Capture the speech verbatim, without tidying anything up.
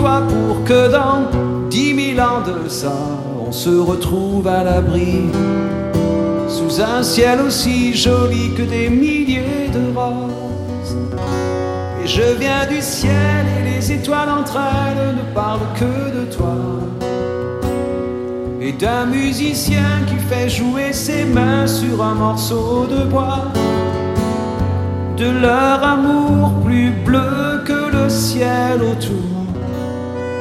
toi pour que dans dix mille ans de ça, on se retrouve à l'abri, sous un ciel aussi joli que des milliers de roses. Et je viens du ciel et les étoiles entre elles ne parlent que de toi, et d'un musicien qui fait jouer ses mains sur un morceau de bois, de leur amour plus bleu que le ciel autour.